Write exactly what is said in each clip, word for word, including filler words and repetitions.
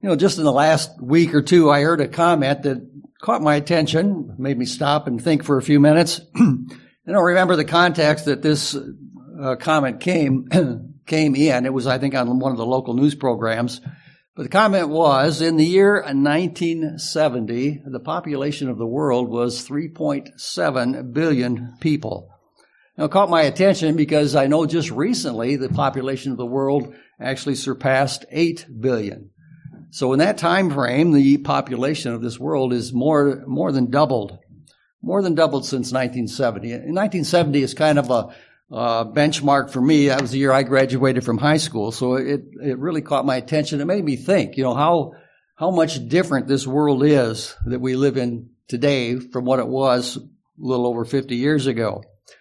You know, just in the last week or two, I heard a comment that caught my attention, made me stop and think for a few minutes. I don't remember the context that this uh, comment came came in. It was, I think, on one of the local news programs. But the comment was, in the year nineteen seventy, the population of the world was three point seven billion people. Now, it caught my attention because I know just recently the population of the world actually surpassed eight billion. So in that time frame, the population of this world is more more than doubled, more than doubled since nineteen seventy. In nineteen seventy is kind of a uh, benchmark for me. That was the year I graduated from high school, so it it really caught my attention. It made me think, you know, how how much different this world is that we live in today from what it was a little over fifty years ago.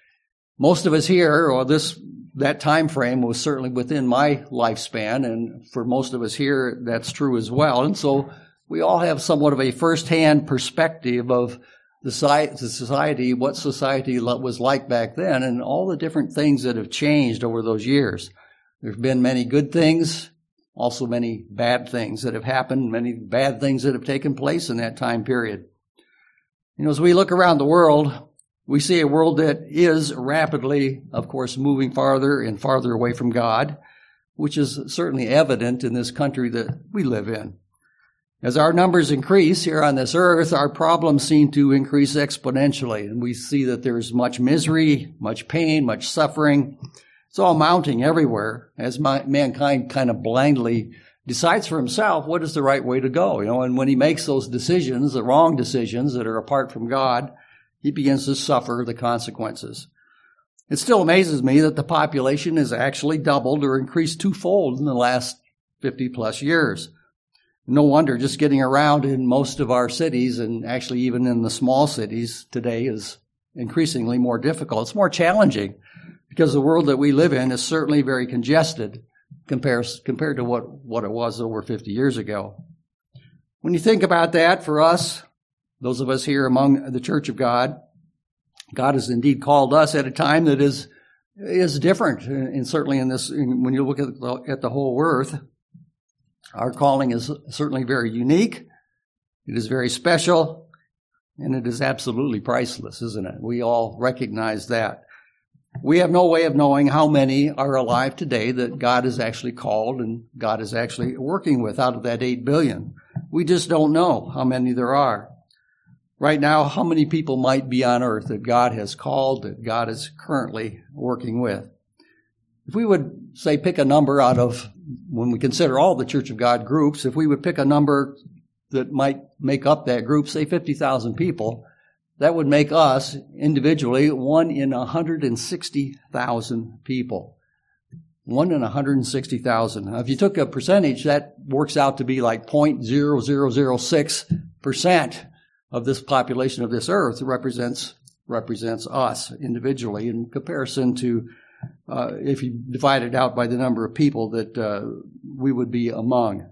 Most of us here, or this that time frame was certainly within my lifespan, and for most of us here, that's true as well. And so we all have somewhat of a first-hand perspective of the society, what society was like back then, and all the different things that have changed over those years. There's been many good things, also many bad things that have happened, many bad things that have taken place in that time period. You know, as we look around the world, we see a world that is rapidly, of course, moving farther and farther away from God, which is certainly evident in this country that we live in. As our numbers increase here on this earth, our problems seem to increase exponentially, and we see that there's much misery, much pain, much suffering. It's all mounting everywhere as my, mankind kind of blindly decides for himself what is the right way to go. You know, and when he makes those decisions, the wrong decisions that are apart from God, he begins to suffer the consequences. It still amazes me that the population has actually doubled or increased twofold in the last fifty plus years. No wonder just getting around in most of our cities, and actually even in the small cities today, is increasingly more difficult. It's more challenging because the world that we live in is certainly very congested compared, compared to what, what it was over fifty years ago. When you think about that, for us, those of us here among the Church of God, God has indeed called us at a time that is is different, and certainly in this, when you look at the, at the whole earth, our calling is certainly very unique. It is very special, and it is absolutely priceless, isn't it? We all recognize that. We have no way of knowing how many are alive today that God has actually called and God is actually working with out of that eight billion. We just don't know how many there are. Right now, how many people might be on earth that God has called, that God is currently working with? If we would, say, pick a number out of, when we consider all the Church of God groups, if we would pick a number that might make up that group, say fifty thousand people, that would make us individually one in one hundred sixty thousand people. One in one hundred sixty thousand. Now, if you took a percentage, that works out to be like zero point zero zero zero six percent. Of this population of this earth represents represents us individually in comparison to uh, if you divide it out by the number of people that uh, we would be among.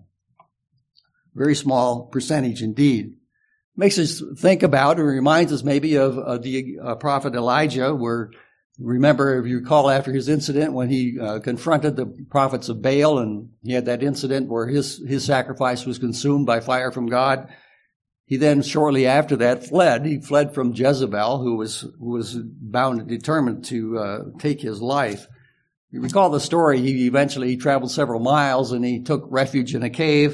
Very small percentage indeed. Makes us think about, or reminds us maybe of uh, the uh, prophet Elijah, where, remember, if you recall, after his incident when he uh, confronted the prophets of Baal, and he had that incident where his his sacrifice was consumed by fire from God. He then, shortly after that, fled. He fled from Jezebel, who was who was bound and determined to uh, take his life. You recall the story. He eventually he traveled several miles, and he took refuge in a cave.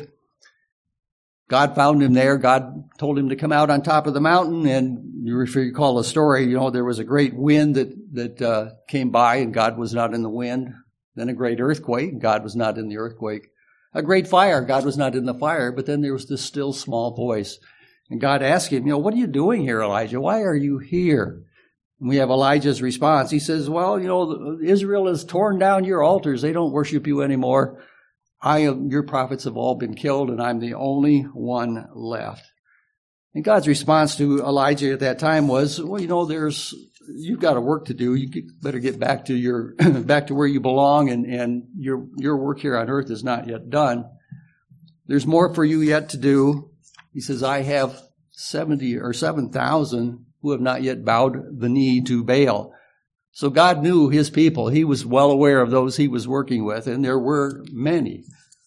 God found him there. God told him to come out on top of the mountain, and you, if you recall the story, you know, there was a great wind that, that uh, came by, and God was not in the wind. Then a great earthquake, God was not in the earthquake. A great fire, God was not in the fire, but then there was this still small voice. And God asked him, you know, what are you doing here, Elijah? Why are you here? And we have Elijah's response. He says, well, you know, Israel has torn down your altars. They don't worship you anymore. I, your prophets have all been killed, and I'm the only one left. And God's response to Elijah at that time was, well, you know, there's, you've got a work to do. You better get back to your, back to where you belong, and, and your, your work here on earth is not yet done. There's more for you yet to do. He says, I have seventy or seven thousand who have not yet bowed the knee to Baal. So God knew his people. He was well aware of those he was working with, and there were many.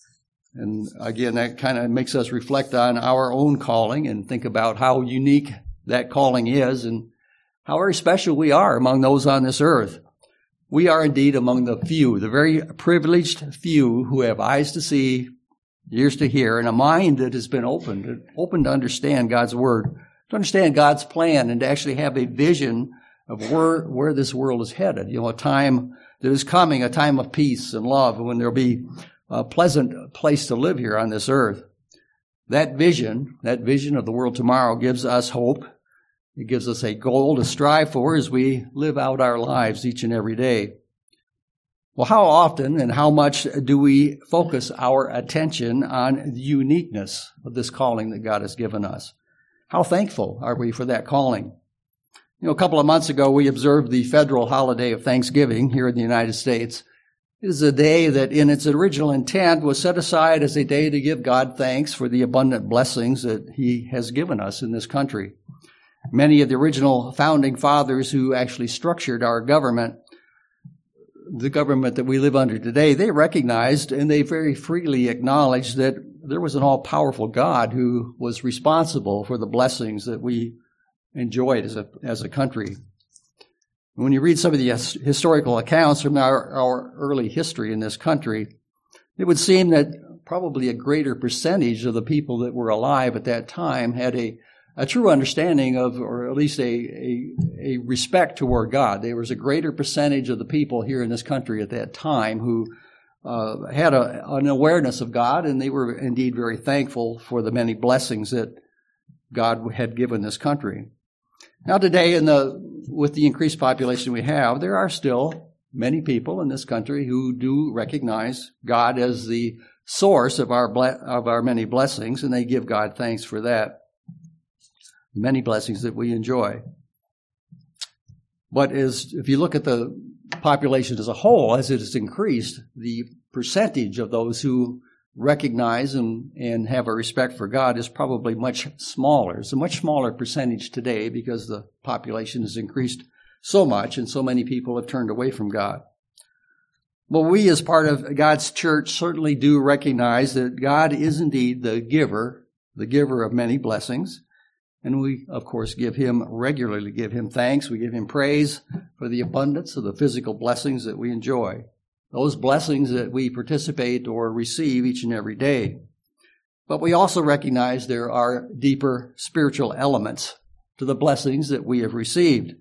And again, that kind of makes us reflect on our own calling and think about how unique that calling is and how very special we are among those on this earth. We are indeed among the few, the very privileged few who have eyes to see, ears to hear, and a mind that has been opened, open to understand God's word, to understand God's plan, and to actually have a vision of where, where this world is headed. You know, a time that is coming, a time of peace and love, when there'll be a pleasant place to live here on this earth. That vision, that vision of the world tomorrow gives us hope. It gives us a goal to strive for as we live out our lives each and every day. Well, how often and how much do we focus our attention on the uniqueness of this calling that God has given us? How thankful are we for that calling? You know, a couple of months ago, we observed the federal holiday of Thanksgiving here in the United States. It is a day that in its original intent was set aside as a day to give God thanks for the abundant blessings that He has given us in this country. Many of the original founding fathers who actually structured our government, the government that we live under today, they recognized and they very freely acknowledged that there was an all-powerful God who was responsible for the blessings that we enjoyed as a as a country. When you read some of the historical accounts from our, our early history in this country, it would seem that probably a greater percentage of the people that were alive at that time had a, a true understanding of, or at least a, a, a respect toward God. There was a greater percentage of the people here in this country at that time who uh, had a, an awareness of God, and they were indeed very thankful for the many blessings that God had given this country. Now today, in the with the increased population we have, there are still many people in this country who do recognize God as the source of our ble- of our many blessings, and they give God thanks for that. Many blessings that we enjoy. But as if you look at the population as a whole, as it has increased, the percentage of those who recognize and, and have a respect for God is probably much smaller. It's a much smaller percentage today because the population has increased so much and so many people have turned away from God. Well, we as part of God's church certainly do recognize that God is indeed the giver, the giver of many blessings. And we, of course, give Him regularly, give Him thanks. We give Him praise for the abundance of the physical blessings that we enjoy. Those blessings that we participate or receive each and every day. But we also recognize there are deeper spiritual elements to the blessings that we have received.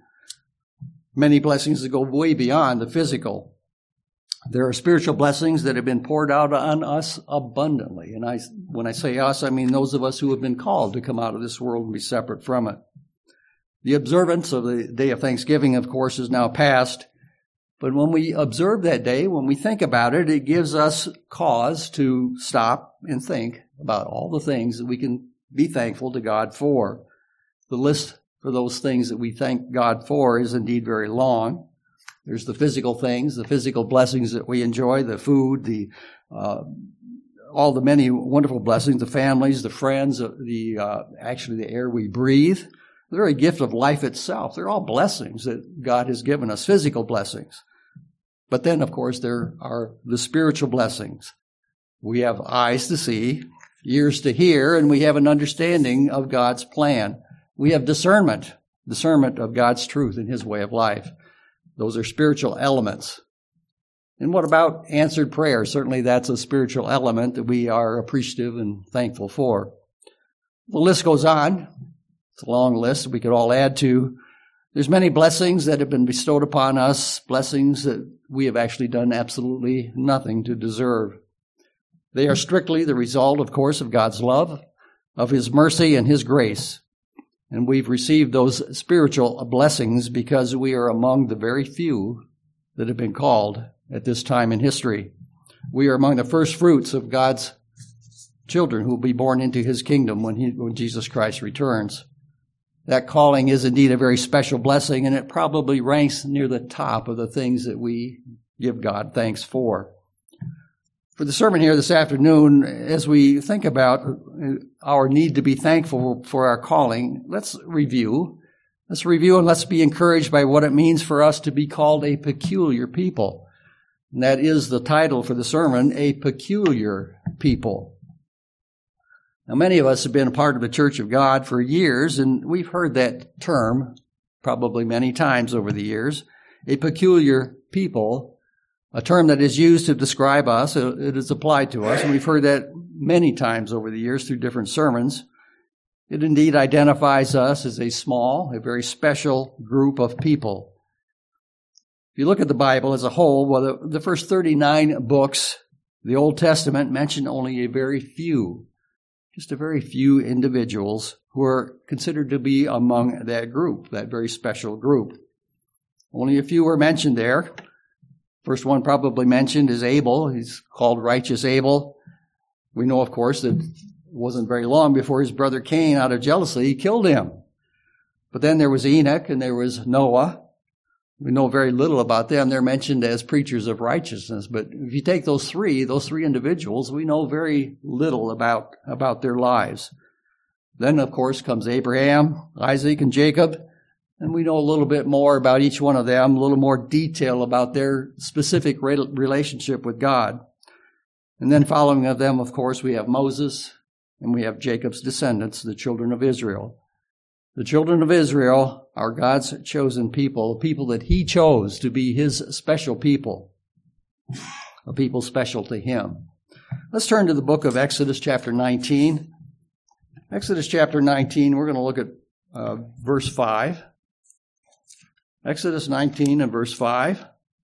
Many blessings that go way beyond the physical. There are spiritual blessings that have been poured out on us abundantly. And I, when I say us, I mean those of us who have been called to come out of this world and be separate from it. The observance of the day of Thanksgiving, of course, is now past. But when we observe that day, when we think about it, it gives us cause to stop and think about all the things that we can be thankful to God for. The list for those things that we thank God for is indeed very long. There's the physical things, the physical blessings that we enjoy, the food, the uh, all the many wonderful blessings, the families, the friends, the uh, actually the air we breathe, the very gift of life itself. They're all blessings that God has given us, physical blessings. But then, of course, there are the spiritual blessings. We have eyes to see, ears to hear, and we have an understanding of God's plan. We have discernment, discernment of God's truth and His way of life. Those are spiritual elements. And what about answered prayer? Certainly that's a spiritual element that we are appreciative and thankful for. The list goes on. It's a long list we could all add to. There's many blessings that have been bestowed upon us, blessings that we have actually done absolutely nothing to deserve. They are strictly the result, of course, of God's love, of His mercy and His grace. And we've received those spiritual blessings because we are among the very few that have been called at this time in history. We are among the first fruits of God's children who will be born into His kingdom when, he, when Jesus Christ returns. That calling is indeed a very special blessing, and it probably ranks near the top of the things that we give God thanks for. For the sermon here this afternoon, as we think about our need to be thankful for our calling, let's review. Let's review and let's be encouraged by what it means for us to be called a peculiar people. And that is the title for the sermon, A Peculiar People. Now, many of us have been a part of the Church of God for years, and we've heard that term probably many times over the years. A peculiar people, a term that is used to describe us. It is applied to us, and we've heard that many times over the years through different sermons. It indeed identifies us as a small, a very special group of people. If you look at the Bible as a whole, well, the, the first thirty-nine books, the Old Testament, mention only a very few, just a very few individuals who are considered to be among that group, that very special group. Only a few are mentioned there. First one probably mentioned is Abel. He's called righteous Abel. We know, of course, that it wasn't very long before his brother Cain, out of jealousy, killed him. But then there was Enoch and there was Noah. We know very little about them. They're mentioned as preachers of righteousness. But if you take those three, those three individuals, we know very little about, about their lives. Then, of course, comes Abraham, Isaac, and Jacob. And we know a little bit more about each one of them, a little more detail about their specific relationship with God. And then following of them, of course, we have Moses, and we have Jacob's descendants, the children of Israel. The children of Israel are God's chosen people, a people that he chose to be his special people, a people special to him. Let's turn to the book of Exodus chapter nineteen. Exodus chapter nineteen, we're going to look at uh, verse five. Exodus nineteen and verse five.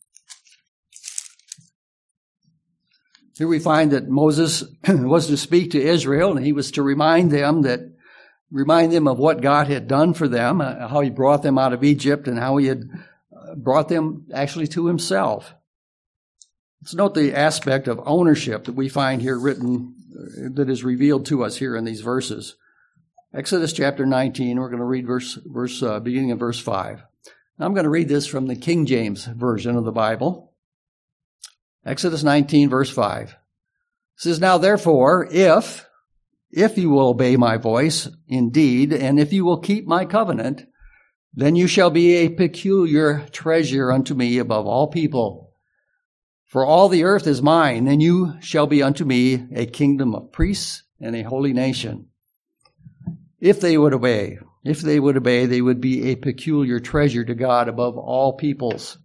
Here we find that Moses was to speak to Israel, and he was to remind them that remind them of what God had done for them, uh, how he brought them out of Egypt, and how he had brought them actually to himself. Let's note the aspect of ownership that we find here written, uh, that is revealed to us here in these verses. Exodus chapter nineteen, we're going to read verse, verse uh, beginning of verse five. Now I'm going to read this from the King James Version of the Bible. Exodus nineteen, verse five. It says, "Now therefore, if, if you will obey my voice indeed, and if you will keep my covenant, then you shall be a peculiar treasure unto me above all people. For all the earth is mine, and you shall be unto me a kingdom of priests and a holy nation." If they would obey, if they would obey, they would be a peculiar treasure to God above all peoples.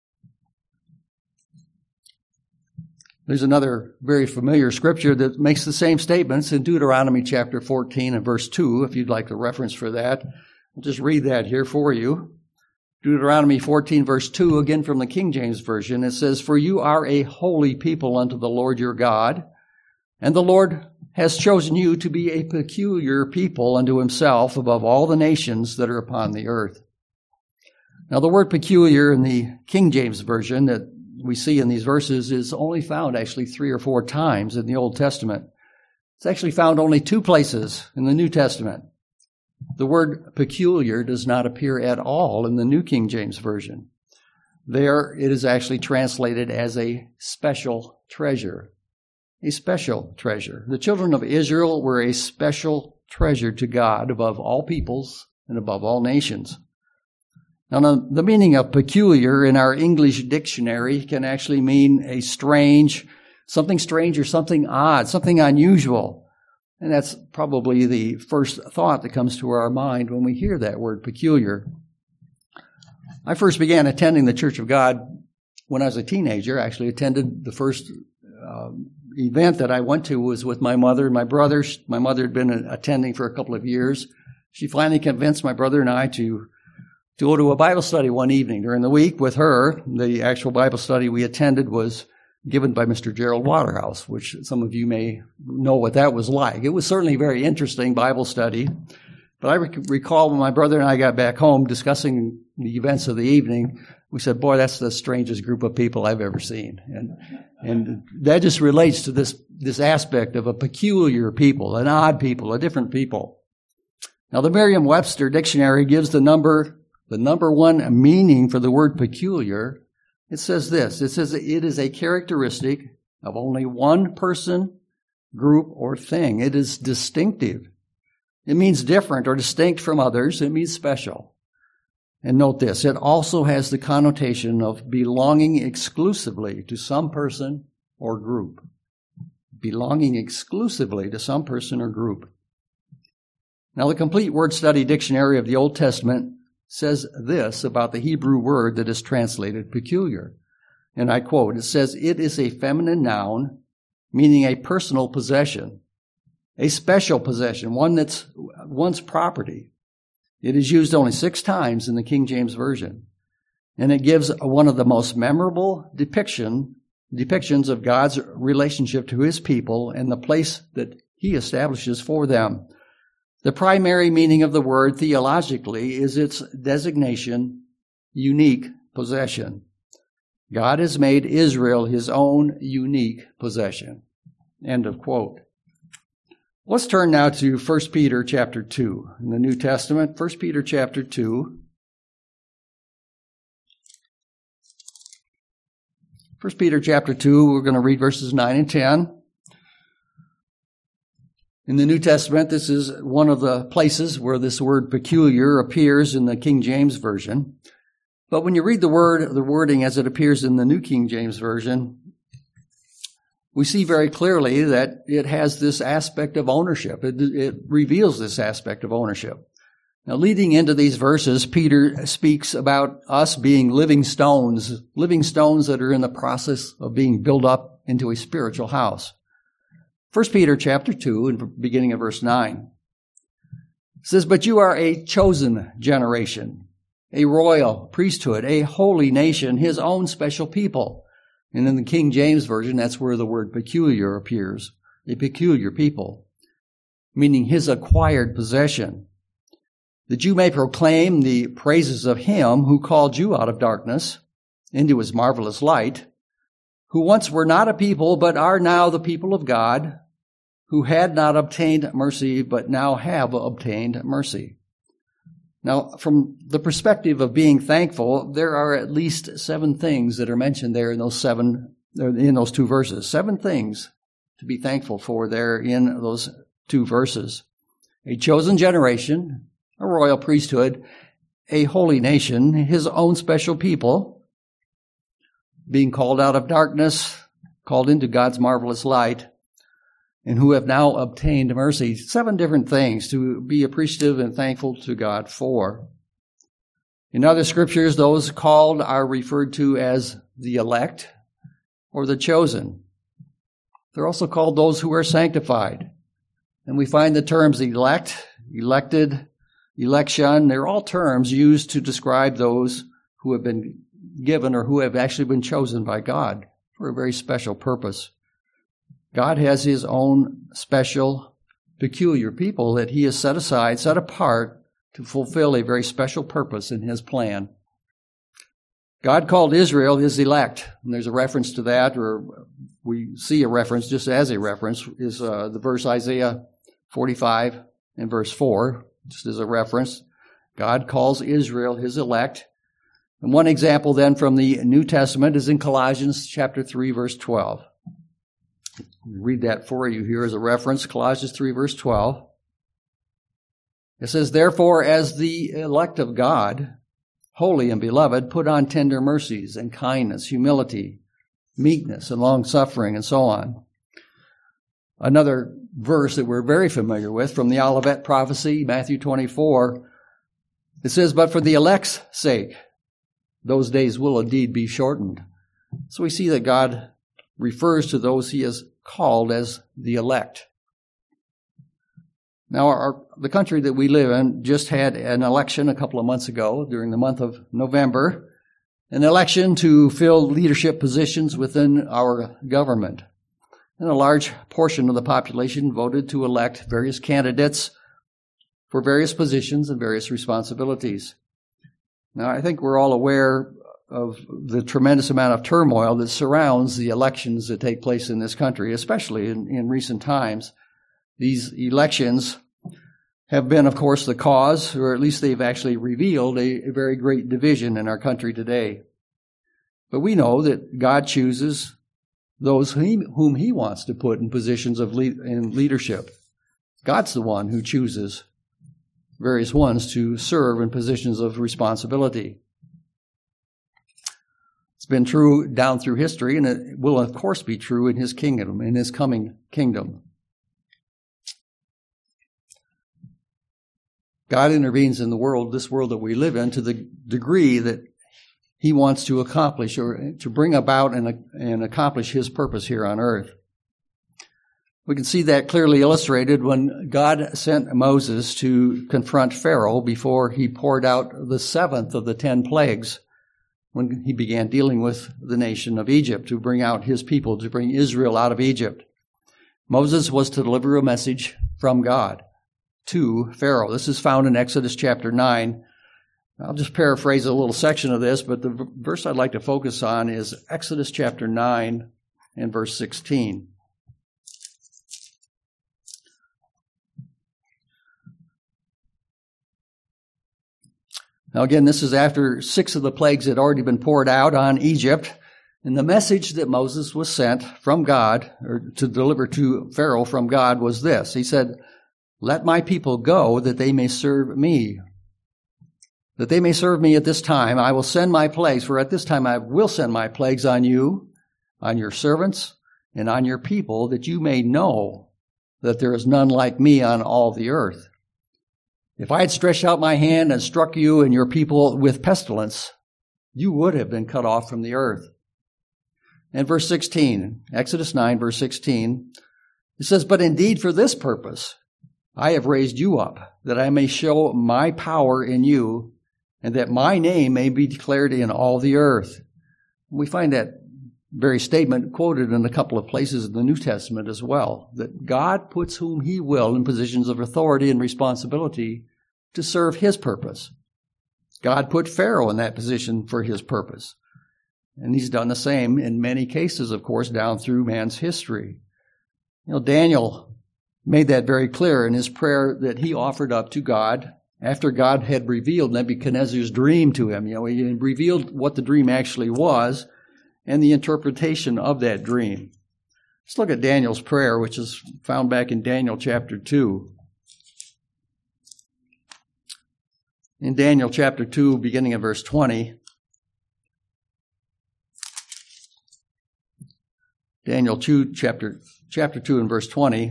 There's another very familiar scripture that makes the same statements in Deuteronomy chapter fourteen and verse two, if you'd like the reference for that. I'll just read that here for you. Deuteronomy fourteen, verse two, again from the King James Version. It says, "For you are a holy people unto the Lord your God, and the Lord has chosen you to be a peculiar people unto himself above all the nations that are upon the earth." Now, the word peculiar in the King James Version that we see in these verses is only found actually three or four times in the Old Testament. It's actually found only two places in the New Testament. The word peculiar does not appear at all in the New King James Version. There it is actually translated as a special treasure. A special treasure. The children of Israel were a special treasure to God above all peoples and above all nations. Now, the meaning of peculiar in our English dictionary can actually mean a strange, something strange or something odd, something unusual. And that's probably the first thought that comes to our mind when we hear that word peculiar. I first began attending the Church of God when I was a teenager. I actually attended the first um, event that I went to was with my mother and my brother. My mother had been attending for a couple of years. She finally convinced my brother and I to to go to a Bible study one evening during the week with her. The actual Bible study we attended was given by Mister Gerald Waterhouse, which some of you may know what that was like. It was certainly a very interesting Bible study. But I rec- recall when my brother and I got back home discussing the events of the evening, we said, boy, that's the strangest group of people I've ever seen. And and that just relates to this, this aspect of a peculiar people, an odd people, a different people. Now, the Merriam-Webster dictionary gives the number, the number one meaning for the word peculiar. It says this. It says it is a characteristic of only one person, group, or thing. It is distinctive. It means different or distinct from others. It means special. And note this, it also has the connotation of belonging exclusively to some person or group. Belonging exclusively to some person or group. Now, the Complete Word Study Dictionary of the Old Testament says this about the Hebrew word that is translated peculiar. And I quote, it says, it is a feminine noun, meaning a personal possession, a special possession, one that's one's property. It is used only six times in the King James Version. And it gives one of the most memorable depiction, depictions of God's relationship to his people and the place that he establishes for them. The primary meaning of the word theologically is its designation, unique possession. God has made Israel his own unique possession. End of quote. Let's turn now to First Peter chapter two in the New Testament. First Peter chapter two. First Peter chapter two, we're going to read verses nine and ten. In the New Testament, this is one of the places where this word peculiar appears in the King James Version. But when you read the word, the wording as it appears in the New King James Version, we see very clearly that it has this aspect of ownership. It, it reveals this aspect of ownership. Now, leading into these verses, Peter speaks about us being living stones, living stones that are in the process of being built up into a spiritual house. First Peter chapter two, and beginning of verse nine, says, but you are a chosen generation, a royal priesthood, a holy nation, his own special people. And in the King James Version, that's where the word peculiar appears, a peculiar people, meaning his acquired possession, that you may proclaim the praises of him who called you out of darkness into his marvelous light, who once were not a people, but are now the people of God, who had not obtained mercy, but now have obtained mercy. Now, from the perspective of being thankful, there are at least seven things that are mentioned there in those seven, in those two verses. Seven things to be thankful for there in those two verses. A chosen generation, a royal priesthood, a holy nation, his own special people, being called out of darkness, called into God's marvelous light, and who have now obtained mercy. Seven different things to be appreciative and thankful to God for. In other scriptures, those called are referred to as the elect or the chosen. They're also called those who are sanctified. And we find the terms elect, elected, election, they're all terms used to describe those who have been given or who have actually been chosen by God for a very special purpose. God has his own special, peculiar people that he has set aside, set apart to fulfill a very special purpose in his plan. God called Israel his elect, and there's a reference to that, or we see a reference just as a reference, is uh, the verse Isaiah forty-five and verse four, just as a reference. God calls Israel his elect. And one example then from the New Testament is in Colossians chapter three, verse twelve. Read that for you here as a reference, Colossians three, verse twelve. It says, therefore, as the elect of God, holy and beloved, put on tender mercies and kindness, humility, meekness, and long-suffering, and so on. Another verse that we're very familiar with from the Olivet prophecy, Matthew twenty-four, it says, but for the elect's sake, those days will indeed be shortened. So we see that God refers to those he has called as the elect. Now, our, the country that we live in just had an election a couple of months ago during the month of November, an election to fill leadership positions within our government. And a large portion of the population voted to elect various candidates for various positions and various responsibilities. Now, I think we're all aware of the tremendous amount of turmoil that surrounds the elections that take place in this country, especially in, in recent times. These elections have been, of course, the cause, or at least they've actually revealed a, a very great division in our country today. But we know that God chooses those whom he wants to put in positions of lead, in leadership. God's the one who chooses various ones to serve in positions of responsibility. It's been true down through history, and it will, of course, be true in his kingdom, in his coming kingdom. God intervenes in the world, this world that we live in, to the degree that he wants to accomplish or to bring about and, and accomplish his purpose here on earth. We can see that clearly illustrated when God sent Moses to confront Pharaoh before he poured out the seventh of the ten plagues, when he began dealing with the nation of Egypt to bring out his people, to bring Israel out of Egypt. Moses was to deliver a message from God to Pharaoh. This is found in Exodus chapter nine. I'll just paraphrase a little section of this, but the verse I'd like to focus on is Exodus chapter nine and verse sixteen. Now again, this is after six of the plagues had already been poured out on Egypt, and the message that Moses was sent from God, or to deliver to Pharaoh from God, was this. He said, "Let my people go that they may serve me. That they may serve me at this time, I will send my plagues, for at this time I will send my plagues on you, on your servants, and on your people, that you may know that there is none like me on all the earth. If I had stretched out my hand and struck you and your people with pestilence, you would have been cut off from the earth." And verse sixteen, Exodus nine, verse sixteen, it says, "But indeed for this purpose I have raised you up, that I may show my power in you, and that my name may be declared in all the earth." We find that very statement quoted in a couple of places in the New Testament as well, that God puts whom he will in positions of authority and responsibility to serve his purpose. God put Pharaoh in that position for his purpose. And he's done the same in many cases, of course, down through man's history. You know, Daniel made that very clear in his prayer that he offered up to God after God had revealed Nebuchadnezzar's dream to him. You know, he had revealed what the dream actually was and the interpretation of that dream. Let's look at Daniel's prayer, which is found back in Daniel chapter two. In Daniel chapter two, beginning in verse twenty, Daniel two, chapter, chapter two and verse twenty,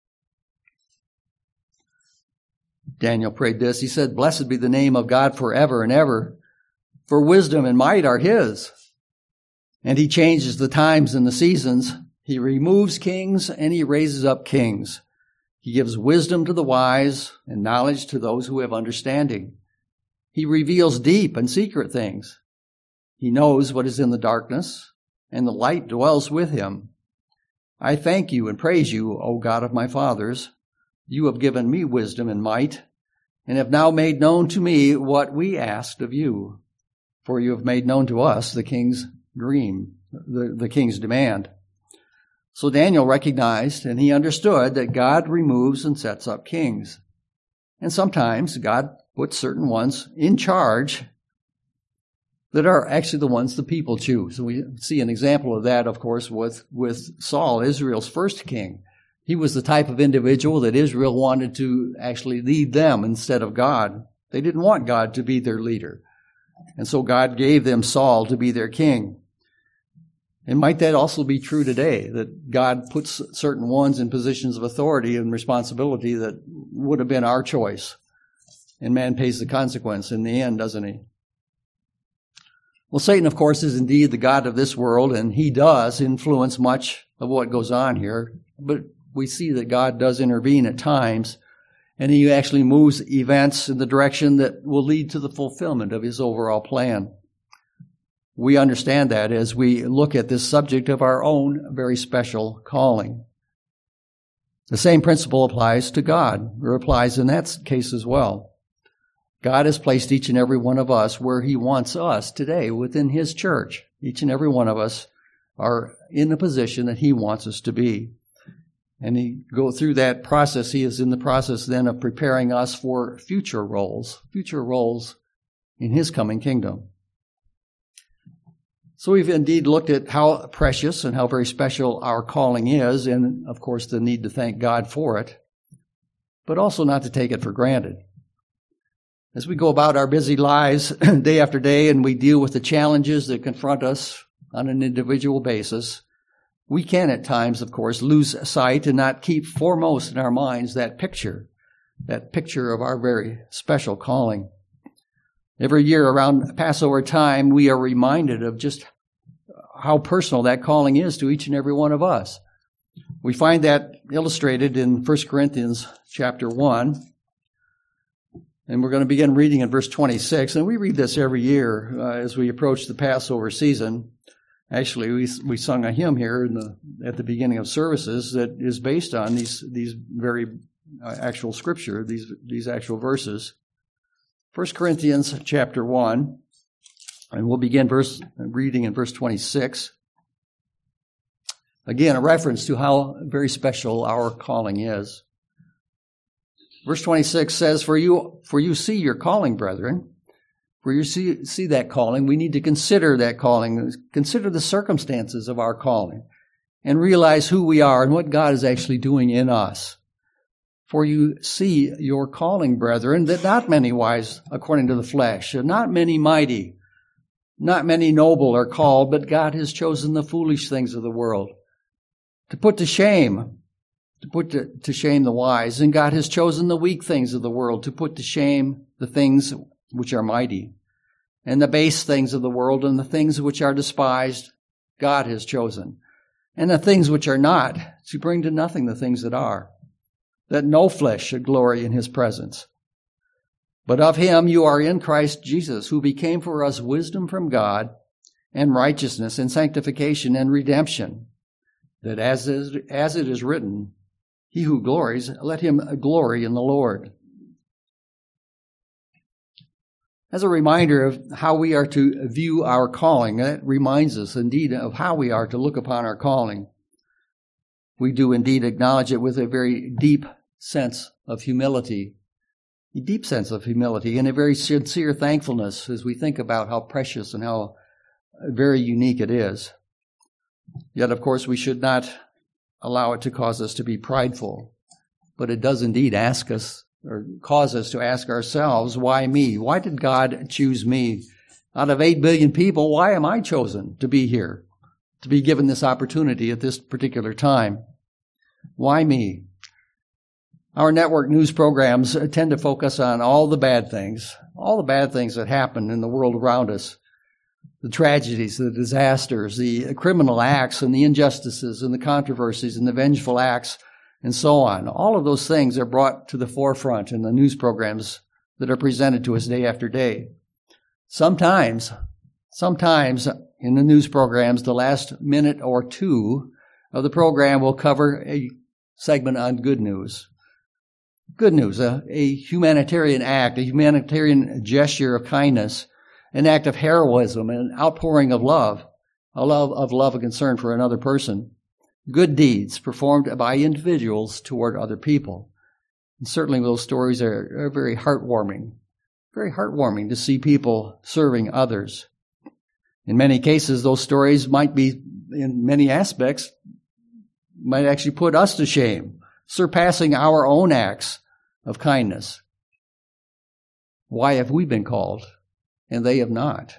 Daniel prayed this. He said, "Blessed be the name of God forever and ever, for wisdom and might are his. And he changes the times and the seasons. He removes kings and he raises up kings. He gives wisdom to the wise and knowledge to those who have understanding. He reveals deep and secret things. He knows what is in the darkness, and the light dwells with him. I thank you and praise you, O God of my fathers. You have given me wisdom and might, and have now made known to me what we asked of you. For you have made known to us the king's dream, the, the king's demand." So Daniel recognized and he understood that God removes and sets up kings. And sometimes God puts certain ones in charge that are actually the ones the people choose. And we see an example of that, of course, with, with Saul, Israel's first king. He was the type of individual that Israel wanted to actually lead them instead of God. They didn't want God to be their leader. And so God gave them Saul to be their king. And might that also be true today, that God puts certain ones in positions of authority and responsibility that would have been our choice? And man pays the consequence in the end, doesn't he? Well, Satan, of course, is indeed the god of this world, and he does influence much of what goes on here. But we see that God does intervene at times, and he actually moves events in the direction that will lead to the fulfillment of his overall plan. We understand that as we look at this subject of our own very special calling. The same principle applies to God, or applies in that case as well. God has placed each and every one of us where he wants us today within his church. Each and every one of us are in the position that he wants us to be. And he go through that process. He is in the process then of preparing us for future roles, future roles in his coming kingdom. So we've indeed looked at how precious and how very special our calling is, and of course the need to thank God for it, but also not to take it for granted. As we go about our busy lives day after day and we deal with the challenges that confront us on an individual basis, we can at times, of course, lose sight and not keep foremost in our minds that picture, that picture of our very special calling. Every year around Passover time, we are reminded of just how personal that calling is to each and every one of us. We find that illustrated in First Corinthians chapter one. And we're going to begin reading in verse twenty-six. And we read this every year uh, as we approach the Passover season. Actually, we we sung a hymn here in the, at the beginning of services that is based on these these very uh, actual scripture, these these actual verses. First Corinthians chapter one, and we'll begin verse reading in verse twenty-six. Again, a reference to how very special our calling is. Verse twenty-six says, For you for you see your calling, brethren. For you see, see that calling. We need to consider that calling. Consider the circumstances of our calling. And realize who we are and what God is actually doing in us. For you see your calling, brethren, that not many wise according to the flesh, and not many mighty, not many noble are called, but God has chosen the foolish things of the world to put to shame to put to, to shame the wise, and God has chosen the weak things of the world to put to shame the things which are mighty, and the base things of the world and the things which are despised God has chosen, and the things which are not to bring to nothing the things that are, that no flesh should glory in his presence. But of him you are in Christ Jesus, who became for us wisdom from God, and righteousness, and sanctification, and redemption, that as is, as it is written, He who glories, let him glory in the Lord. As a reminder of how we are to view our calling, that reminds us indeed of how we are to look upon our calling. We do indeed acknowledge it with a very deep sense of humility, a deep sense of humility and a very sincere thankfulness as we think about how precious and how very unique it is. Yet, of course, we should not allow it to cause us to be prideful. But it does indeed ask us, or cause us to ask ourselves, why me? Why did God choose me? Out of eight billion people, why am I chosen to be here, to be given this opportunity at this particular time? Why me? Our network news programs tend to focus on all the bad things, all the bad things that happen in the world around us. The tragedies, the disasters, the criminal acts and the injustices and the controversies and the vengeful acts and so on. All of those things are brought to the forefront in the news programs that are presented to us day after day. Sometimes, sometimes in the news programs, the last minute or two of the program will cover a segment on good news. Good news, a, a humanitarian act, a humanitarian gesture of kindness, an act of heroism, an outpouring of love, a love of love and concern for another person. Good deeds performed by individuals toward other people. And certainly those stories are, are very heartwarming, very heartwarming to see people serving others. In many cases, those stories might be, in many aspects, might actually put us to shame, surpassing our own acts of kindness. Why have we been called and they have not?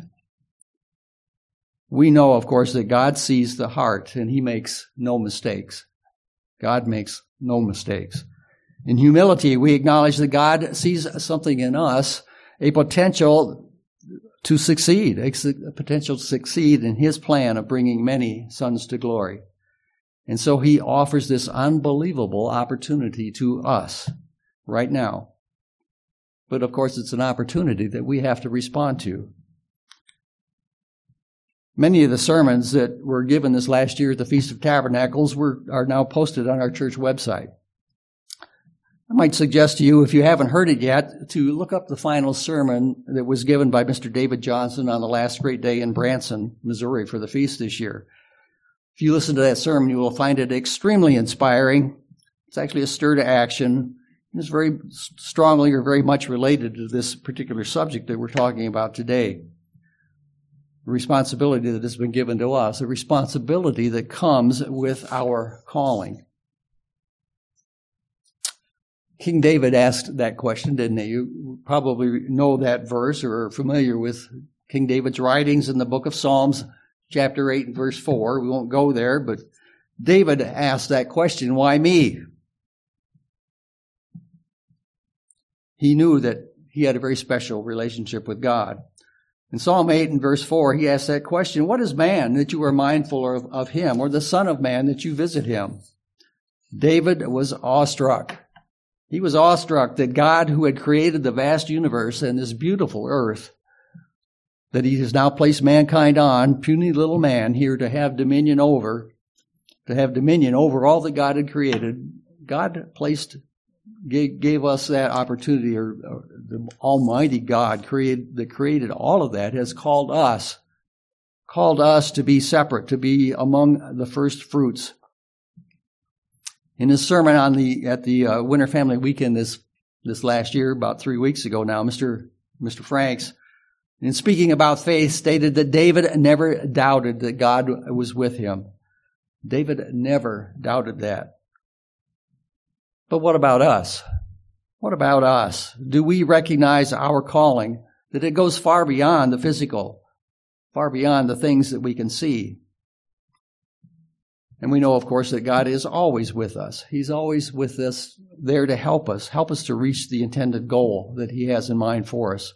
We know, of course, that God sees the heart and he makes no mistakes. God makes no mistakes. In humility, we acknowledge that God sees something in us, a potential to succeed, a potential to succeed in his plan of bringing many sons to glory. And so he offers this unbelievable opportunity to us right now. But of course, it's an opportunity that we have to respond to. Many of the sermons that were given this last year at the Feast of Tabernacles were are now posted on our church website. I might suggest to you, if you haven't heard it yet, to look up the final sermon that was given by Mister David Johnson on the last great day in Branson, Missouri for the feast this year. If you listen to that sermon, you will find it extremely inspiring. It's actually a stir to action. It's very strongly or very much related to this particular subject that we're talking about today. The responsibility that has been given to us, a responsibility that comes with our calling. King David asked that question, didn't he? You probably know that verse or are familiar with King David's writings in the book of Psalms, chapter eight and verse four. We won't go there, but David asked that question, why me? He knew that he had a very special relationship with God. In Psalm eight and verse four, he asked that question, what is man that you are mindful of, of him, or the son of man that you visit him? David was awestruck. He was awestruck that God, who had created the vast universe and this beautiful earth, that he has now placed mankind on, puny little man here to have dominion over, to have dominion over all that God had created. God placed, gave, gave us that opportunity, or, or the Almighty God created, that created all of that, has called us, called us to be separate, to be among the first fruits. In his sermon on the at the uh, Winter Family Weekend this this last year, about three weeks ago now, Mister Mister Franks, in speaking about faith, stated that David never doubted that God was with him. David never doubted that. But what about us? What about us? Do we recognize our calling, that it goes far beyond the physical, far beyond the things that we can see? And we know, of course, that God is always with us. He's always with us, there to help us, help us to reach the intended goal that he has in mind for us.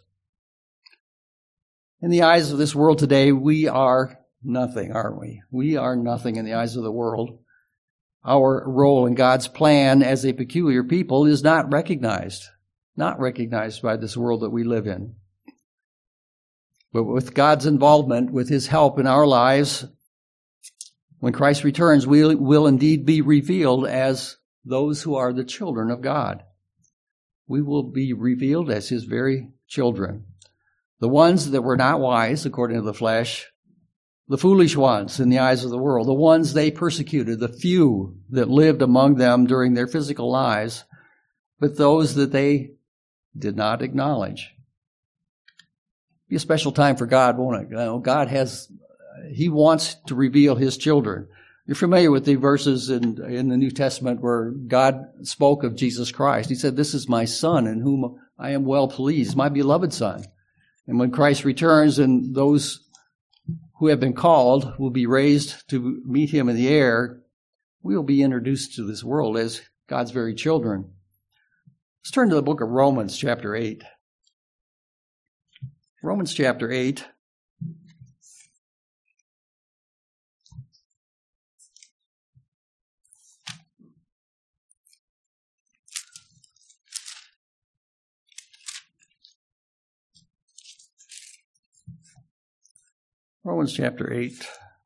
In the eyes of this world today, we are nothing, aren't we? We are nothing in the eyes of the world. Our role in God's plan as a peculiar people is not recognized, not recognized by this world that we live in. But with God's involvement, with his help in our lives, when Christ returns, we will indeed be revealed as those who are the children of God. We will be revealed as his very children. The ones that were not wise, according to the flesh, the foolish ones in the eyes of the world, the ones they persecuted, the few that lived among them during their physical lives, but those that they did not acknowledge. Be a special time for God, won't it? You know, God has, he wants to reveal his children. You're familiar with the verses in, in the New Testament where God spoke of Jesus Christ. He said, this is my son in whom I am well pleased, my beloved son. And when Christ returns and those who have been called will be raised to meet him in the air, we will be introduced to this world as God's very children. Let's turn to the book of Romans, chapter eight. Romans chapter eight. Romans chapter eight.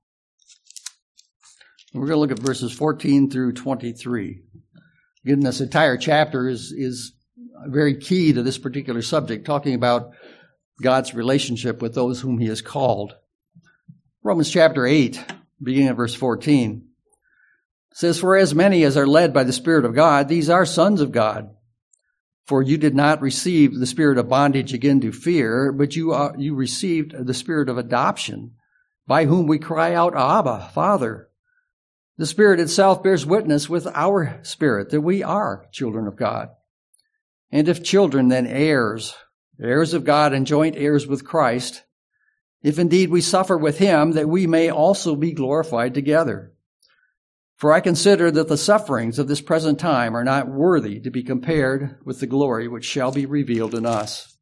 We're going to look at verses fourteen through twenty-three. Again, this entire chapter is, is very key to this particular subject, talking about God's relationship with those whom he has called. Romans chapter eight, beginning at verse fourteen, says, for as many as are led by the Spirit of God, these are sons of God. For you did not receive the spirit of bondage again to fear, but you are, you received the spirit of adoption, by whom we cry out, Abba, Father. The Spirit itself bears witness with our spirit that we are children of God. And if children, then heirs, heirs of God and joint heirs with Christ, if indeed we suffer with him, that we may also be glorified together. For I consider that the sufferings of this present time are not worthy to be compared with the glory which shall be revealed in us.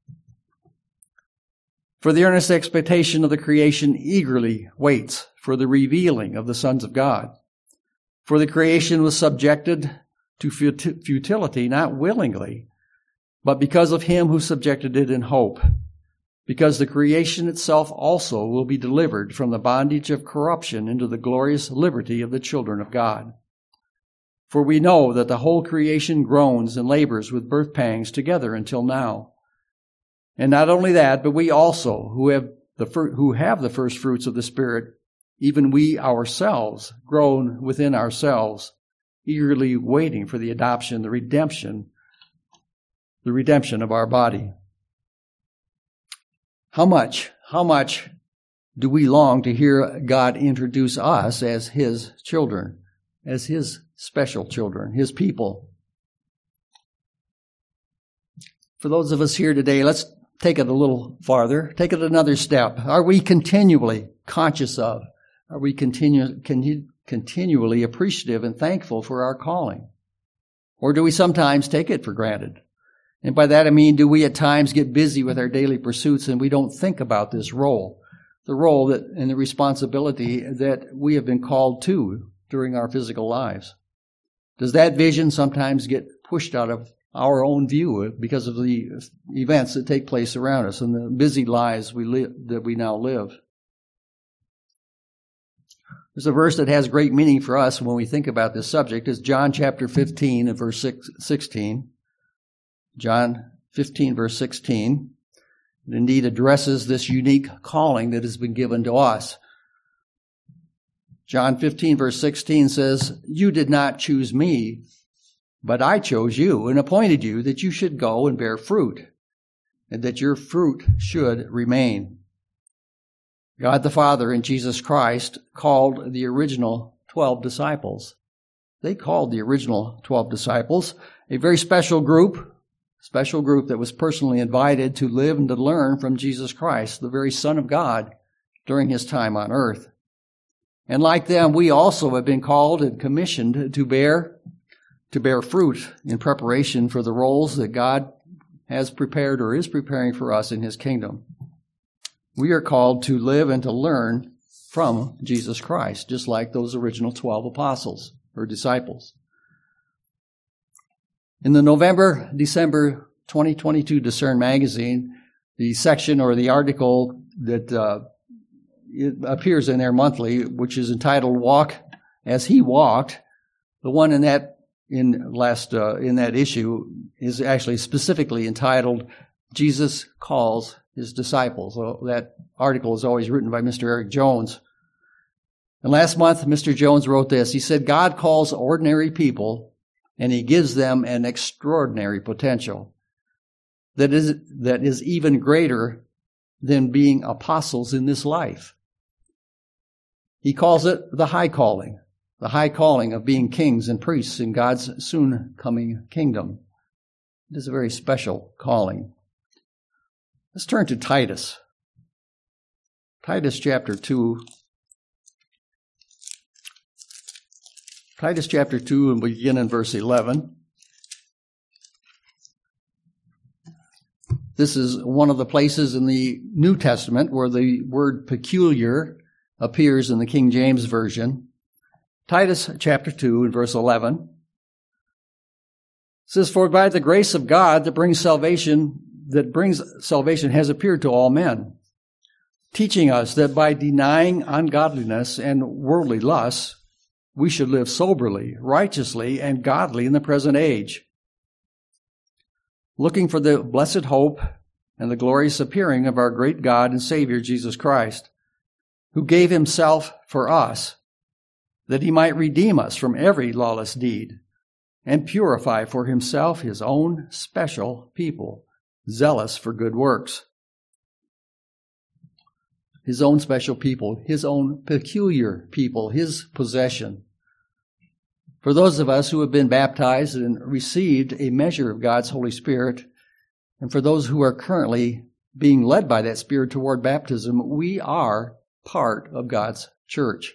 For the earnest expectation of the creation eagerly waits for the revealing of the sons of God. For the creation was subjected to futility, not willingly, but because of him who subjected it in hope, because the creation itself also will be delivered from the bondage of corruption into the glorious liberty of the children of God. For we know that the whole creation groans and labors with birth pangs together until now. And not only that, but we also, who have the fir- who have the first fruits of the Spirit, even we ourselves groan within ourselves, eagerly waiting for the adoption, the redemption, the redemption of our body. How much, how much do we long to hear God introduce us as his children, as his special children, his people? For those of us here today, let's take it a little farther. Take it another step. Are we continually conscious of? Are we continue, continue, continually appreciative and thankful for our calling? Or do we sometimes take it for granted? And by that I mean, do we at times get busy with our daily pursuits and we don't think about this role, the role that and the responsibility that we have been called to during our physical lives? Does that vision sometimes get pushed out of our own view because of the events that take place around us and the busy lives we live, that we now live? There's a verse that has great meaning for us when we think about this subject. It's John chapter fifteen and verse sixteen. John fifteen, verse sixteen. It indeed addresses this unique calling that has been given to us. John fifteen, verse sixteen says, "You did not choose me, but I chose you and appointed you that you should go and bear fruit, and that your fruit should remain." God the Father and Jesus Christ called the original twelve disciples. They called the original twelve disciples a very special group, special group that was personally invited to live and to learn from Jesus Christ, the very Son of God, during his time on earth. And like them, we also have been called and commissioned to bear, to bear fruit in preparation for the roles that God has prepared or is preparing for us in his kingdom. We are called to live and to learn from Jesus Christ, just like those original twelve apostles or disciples. In the November, December twenty twenty-two Discern magazine, the section or the article that uh, it appears in there monthly, which is entitled "Walk as He Walked," the one in that in last uh, in that issue is actually specifically entitled "Jesus Calls His Disciples." So that article is always written by Mister Eric Jones. And last month, Mister Jones wrote this. He said, "God calls ordinary people, and he gives them an extraordinary potential that is, that is even greater than being apostles in this life." He calls it the high calling, the high calling of being kings and priests in God's soon coming kingdom. It is a very special calling. Let's turn to Titus. Titus chapter two. Titus chapter two, and we begin in verse eleven. This is one of the places in the New Testament where the word peculiar appears in the King James Version. Titus chapter two and verse eleven says, "For by the grace of God that brings salvation, that brings salvation has appeared to all men, teaching us that by denying ungodliness and worldly lusts, we should live soberly, righteously, and godly in the present age, looking for the blessed hope and the glorious appearing of our great God and Savior Jesus Christ, who gave himself for us, that he might redeem us from every lawless deed, and purify for himself his own special people, zealous for good works." His own special people, his own peculiar people, his possession. For those of us who have been baptized and received a measure of God's Holy Spirit, and for those who are currently being led by that Spirit toward baptism, we are part of God's church.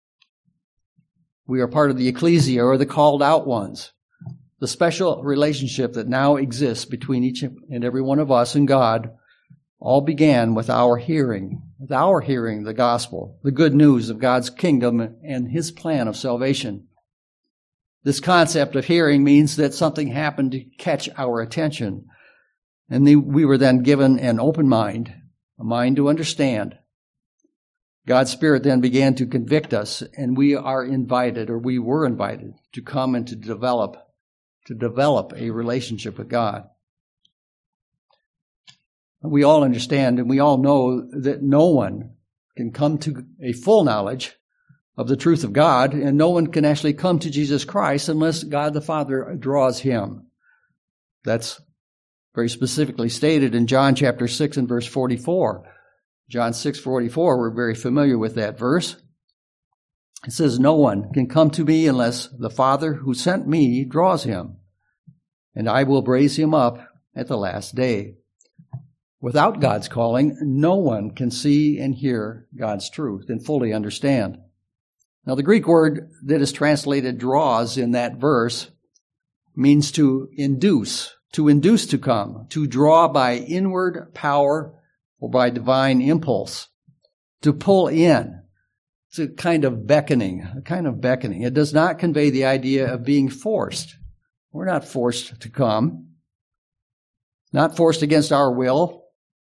We are part of the ecclesia, or the called out ones. The special relationship that now exists between each and every one of us and God all began with our hearing, with our hearing the gospel, the good news of God's kingdom and his plan of salvation. This concept of hearing means that something happened to catch our attention, and we were then given an open mind, a mind to understand. God's Spirit then began to convict us, and we are invited, or we were invited, to come and to develop to develop a relationship with God. We all understand and we all know that no one can come to a full knowledge of the truth of God, and no one can actually come to Jesus Christ unless God the Father draws him. That's very specifically stated in John chapter six and verse forty-four. John six forty-four, we're very familiar with that verse. It says, "No one can come to me unless the Father who sent me draws him, and I will raise him up at the last day. Without God's calling, no one can see and hear God's truth and fully understand. Now, the Greek word that is translated draws in that verse means to induce, to induce to come, to draw by inward power or by divine impulse, to pull in. It's a kind of beckoning, a kind of beckoning. It does not convey the idea of being forced. We're not forced to come, not forced against our will.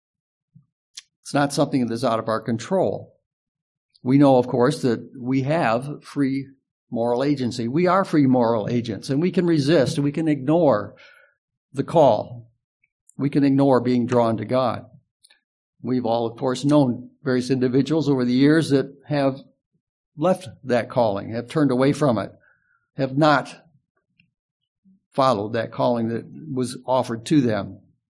It's not something that is out of our control. We know, of course, that we have free moral agency. We are free moral agents, and we can resist, we can ignore the call. We can ignore being drawn to God. We've all, of course, known various individuals over the years that have left that calling, have turned away from it, have not followed that calling that was offered to them.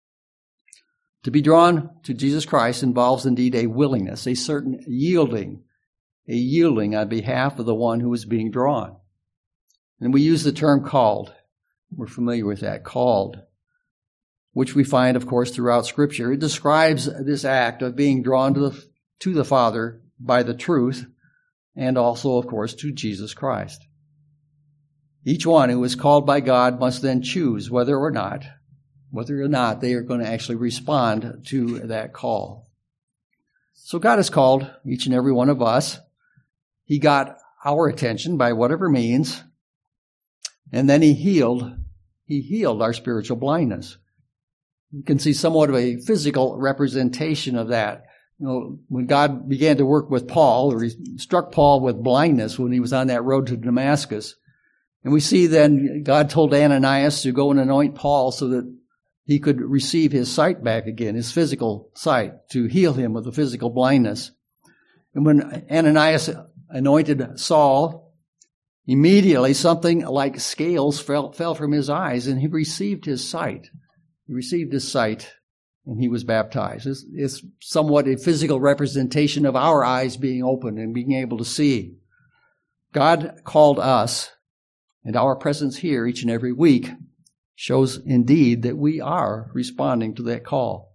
To be drawn to Jesus Christ involves indeed a willingness, a certain yielding, a yielding on behalf of the one who is being drawn. And we use the term called. We're familiar with that, called, which we find, of course, throughout Scripture. It describes this act of being drawn to the, to the Father by the truth and also, of course, to Jesus Christ. Each one who is called by God must then choose whether or not whether or not they are going to actually respond to that call. So God has called each and every one of us. He got our attention by whatever means, and then he healed, he healed our spiritual blindness. You can see somewhat of a physical representation of that. You know, when God began to work with Paul, or he struck Paul with blindness when he was on that road to Damascus, and we see then God told Ananias to go and anoint Paul so that he could receive his sight back again, his physical sight, to heal him of the physical blindness. And when Ananias anointed Saul, immediately something like scales fell, fell from his eyes, and he received his sight. He received his sight, and he was baptized. It's, it's somewhat a physical representation of our eyes being open and being able to see. God called us, and our presence here each and every week shows indeed that we are responding to that call.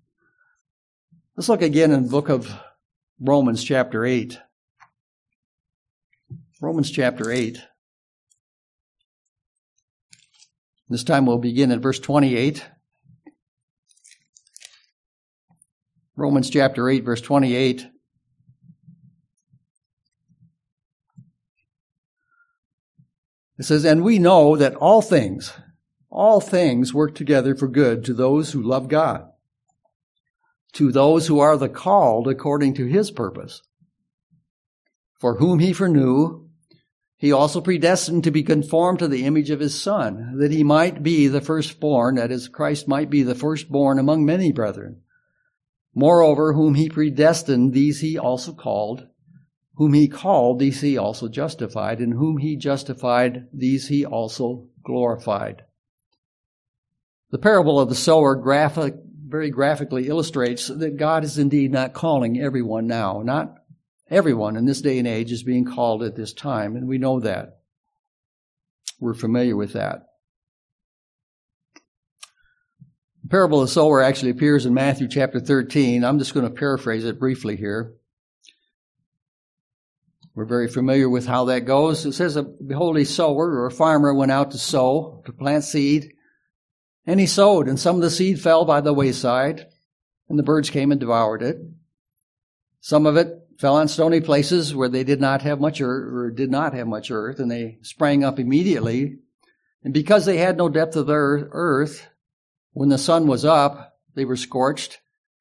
Let's look again in the book of Romans chapter eight. Romans chapter eight. This time we'll begin at verse twenty-eight. Romans chapter eight, verse twenty-eight. It says, "And we know that all things, all things work together for good to those who love God, to those who are the called according to his purpose. For whom he foreknew, he also predestined to be conformed to the image of his Son, that he might be the firstborn, that is, Christ might be the firstborn among many brethren. Moreover, whom he predestined, these he also called. Whom he called, these he also justified. And whom he justified, these he also glorified." The parable of the sower graphic, very graphically illustrates that God is indeed not calling everyone now. Not everyone in this day and age is being called at this time, and we know that. We're familiar with that. The parable of the sower actually appears in Matthew chapter thirteen. I'm just going to paraphrase it briefly here. We're very familiar with how that goes. It says, "Behold, a sower or a farmer went out to sow, to plant seed. And he sowed, and some of the seed fell by the wayside, and the birds came and devoured it. Some of it fell on stony places where they did not have much earth, or did not have much earth, and they sprang up immediately. And because they had no depth of earth, when the sun was up, they were scorched.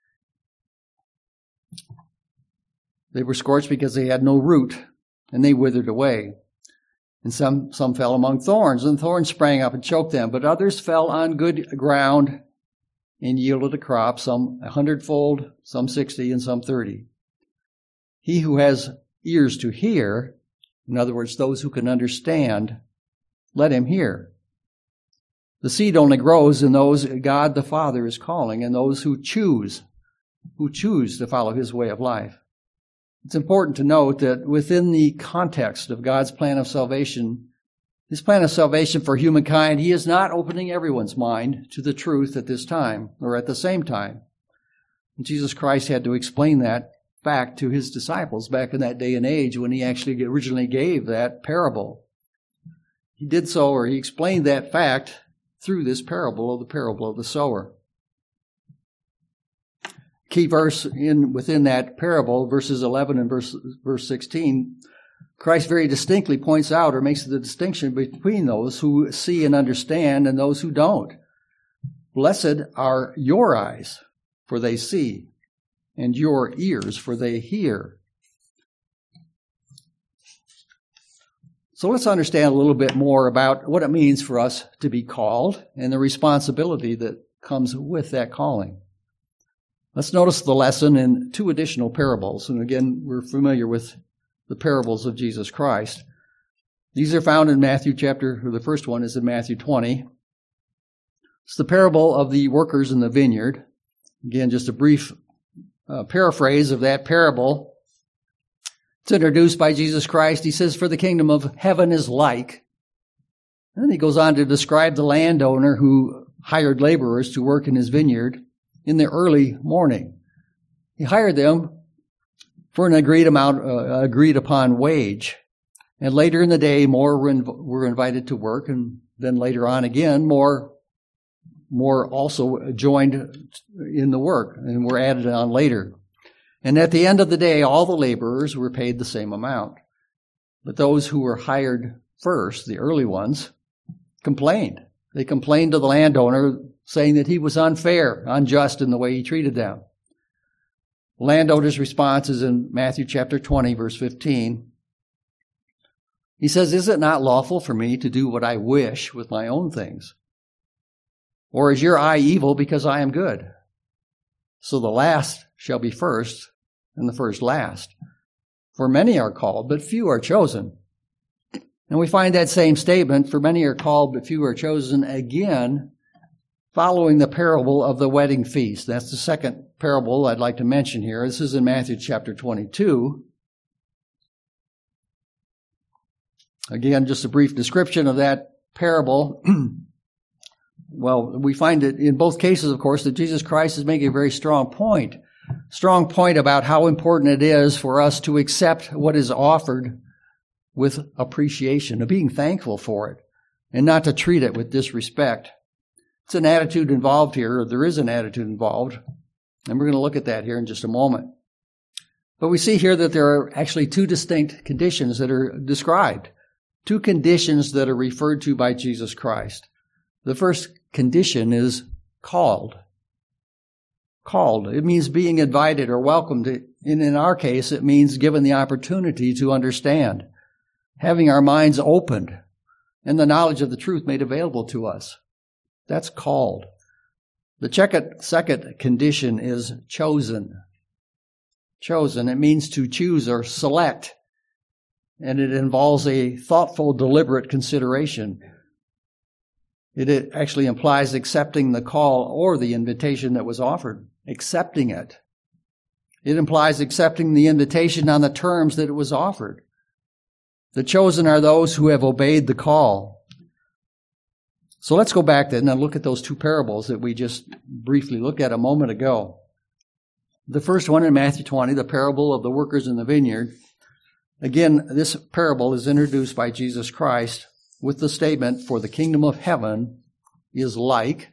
They were scorched because they had no root, and they withered away. And some, some fell among thorns, and thorns sprang up and choked them. But others fell on good ground and yielded a crop, some a hundredfold, some sixty, and some thirty. He who has ears to hear, in other words, those who can understand, let him hear. The seed only grows in those God the Father is calling, and those who choose, who choose to follow his way of life. It's important to note that within the context of God's plan of salvation, His plan of salvation for humankind, he is not opening everyone's mind to the truth at this time or at the same time. And Jesus Christ had to explain that fact to his disciples back in that day and age when he actually originally gave that parable. He did so, or he explained that fact through this parable of the parable of the sower. Key verse in within that parable, verses eleven and verse, verse sixteen, Christ very distinctly points out or makes the distinction between those who see and understand and those who don't. Blessed are your eyes, for they see, and your ears, for they hear. So let's understand a little bit more about what it means for us to be called and the responsibility that comes with that calling. Let's notice the lesson in two additional parables. And again, we're familiar with the parables of Jesus Christ. These are found in Matthew chapter, or the first one is in Matthew twenty. It's the parable of the workers in the vineyard. Again, just a brief uh, paraphrase of that parable. It's introduced by Jesus Christ. He says, for the kingdom of heaven is like. And then he goes on to describe the landowner who hired laborers to work in his vineyard in the early morning. He hired them for an agreed amount, uh, agreed upon wage. And later in the day, more were, inv- were invited to work. And then later on again, more, more also joined in the work and were added on later. And at the end of the day, all the laborers were paid the same amount. But those who were hired first, the early ones, complained. They complained to the landowner, saying that he was unfair, unjust in the way he treated them. The landowner's response is in Matthew chapter twenty, verse fifteen. He says, is it not lawful for me to do what I wish with my own things? Or is your eye evil because I am good? So the last shall be first, and the first last. For many are called, but few are chosen. And we find that same statement, for many are called, but few are chosen, again, following the parable of the wedding feast. That's the second parable I'd like to mention here. This is in Matthew chapter twenty-two. Again, just a brief description of that parable. Well, we find it in both cases, of course, that Jesus Christ is making a very strong point. Strong point about how important it is for us to accept what is offered with appreciation, of being thankful for it, and not to treat it with disrespect. It's an attitude involved here, or there is an attitude involved, and we're going to look at that here in just a moment. But we see here that there are actually two distinct conditions that are described, two conditions that are referred to by Jesus Christ. The first condition is called. Called. It means being invited or welcomed. And in our case, it means given the opportunity to understand, having our minds opened, and the knowledge of the truth made available to us. That's called. The second condition is chosen. Chosen. It means to choose or select. And it involves a thoughtful, deliberate consideration. It actually implies accepting the call or the invitation that was offered. Accepting it. It implies accepting the invitation on the terms that it was offered. The chosen are those who have obeyed the call. So let's go back then and look at those two parables that we just briefly looked at a moment ago. The first one in Matthew twenty, the parable of the workers in the vineyard. Again, this parable is introduced by Jesus Christ with the statement, for the kingdom of heaven is like.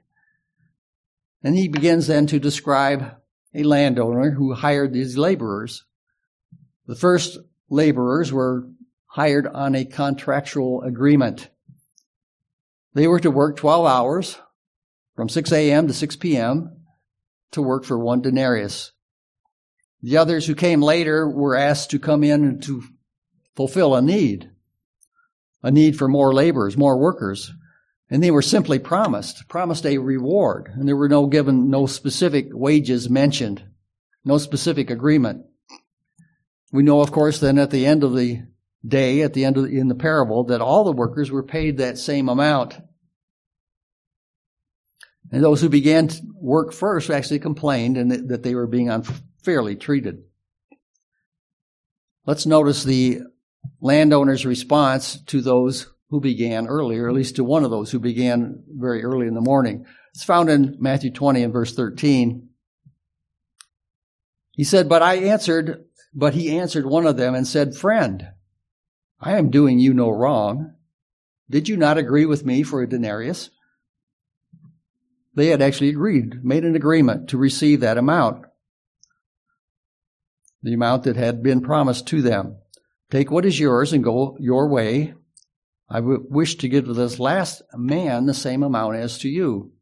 And he begins then to describe a landowner who hired these laborers. The first laborers were hired on a contractual agreement. They were to work twelve hours from six a.m. to six p.m. to work for one denarius. The others who came later were asked to come in and to fulfill a need, a need for more laborers, more workers. And they were simply promised, promised a reward. And there were no given, no specific wages mentioned, no specific agreement. We know, of course, then at the end of the day, at the end of the, in the parable, that all the workers were paid that same amount. And those who began to work first actually complained and that, that they were being unfairly treated. Let's notice the landowner's response to those who began early, or at least to one of those who began very early in the morning. It's found in Matthew twenty and verse thirteen. He said, but I answered, but he answered one of them and said, Friend, I am doing you no wrong. Did you not agree with me for a denarius? They had actually agreed, made an agreement to receive that amount, the amount that had been promised to them. Take what is yours and go your way. I w- wish to give to this last man the same amount as to you.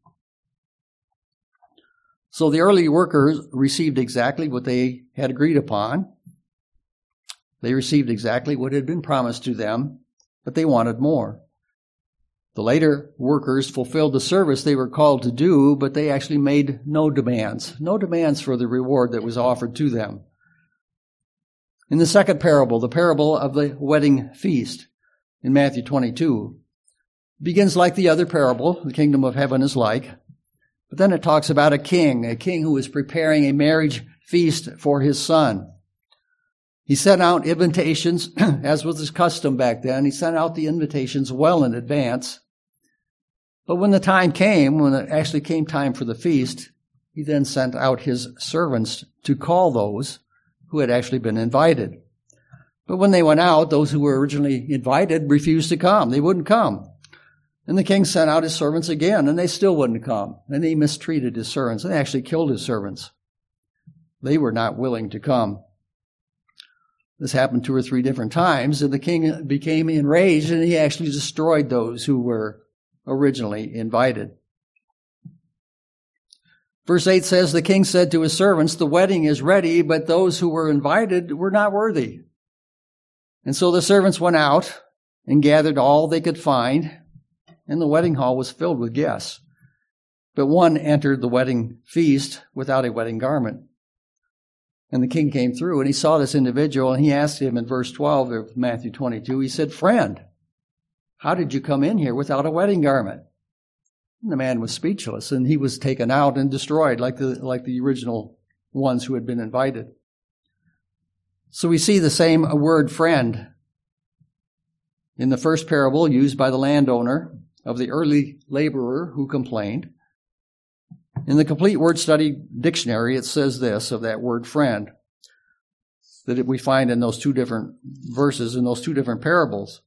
So the early workers received exactly what they had agreed upon. They received exactly what had been promised to them, but they wanted more. The later workers fulfilled the service they were called to do, but they actually made no demands, no demands for the reward that was offered to them. In the second parable, the parable of the wedding feast in Matthew twenty-two, begins like the other parable, the kingdom of heaven is like. But then it talks about a king, a king who is preparing a marriage feast for his son. He sent out invitations, as was his custom back then. He sent out the invitations well in advance. But when the time came, when it actually came time for the feast, he then sent out his servants to call those who had actually been invited. But when they went out, those who were originally invited refused to come. They wouldn't come. And the king sent out his servants again, and they still wouldn't come. And he mistreated his servants, and they actually killed his servants. They were not willing to come. This happened two or three different times, and the king became enraged, and he actually destroyed those who were originally invited. Verse eight says, the king said to his servants, the wedding is ready, but those who were invited were not worthy. And so the servants went out and gathered all they could find, and the wedding hall was filled with guests. But one entered the wedding feast without a wedding garment. And the king came through, and he saw this individual, and he asked him in verse twelve of Matthew twenty-two, he said, Friend, how did you come in here without a wedding garment? And the man was speechless, and he was taken out and destroyed like the, like the original ones who had been invited. So we see the same word friend in the first parable used by the landowner of the early laborer who complained. In the Complete Word Study Dictionary, it says this of that word friend, that we find in those two different verses, in those two different parables.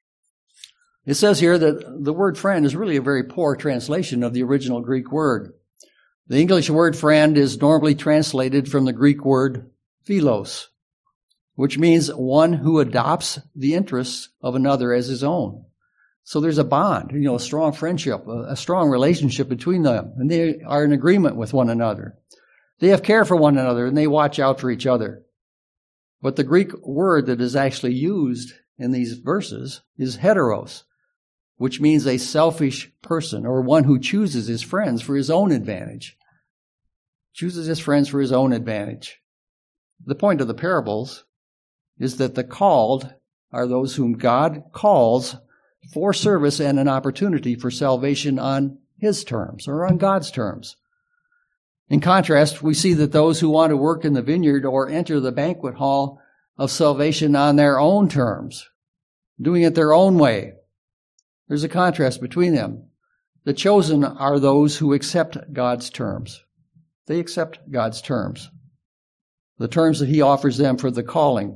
It says here that the word friend is really a very poor translation of the original Greek word. The English word friend is normally translated from the Greek word philos, which means one who adopts the interests of another as his own. So there's a bond, you know, a strong friendship, a strong relationship between them, and they are in agreement with one another. They have care for one another, and they watch out for each other. But the Greek word that is actually used in these verses is heteros, which means a selfish person, or one who chooses his friends for his own advantage. Chooses his friends for his own advantage. The point of the parables is that the called are those whom God calls for service and an opportunity for salvation on his terms, or on God's terms. In contrast, we see that those who want to work in the vineyard or enter the banquet hall of salvation on their own terms, doing it their own way, there's a contrast between them. The chosen are those who accept God's terms. They accept God's terms, the terms that he offers them for the calling.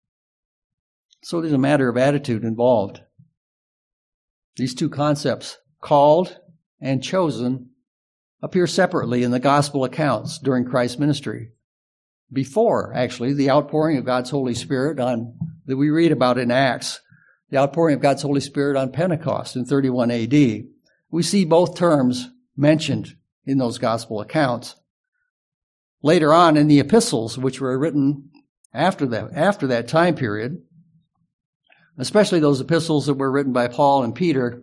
So there's a matter of attitude involved. These two concepts, called and chosen, appear separately in the gospel accounts during Christ's ministry. Before, actually, the outpouring of God's Holy Spirit on that we read about in Acts, the outpouring of God's Holy Spirit on Pentecost in thirty-one A D, we see both terms mentioned in those gospel accounts. Later on in the epistles, which were written after that, after that time period, especially those epistles that were written by Paul and Peter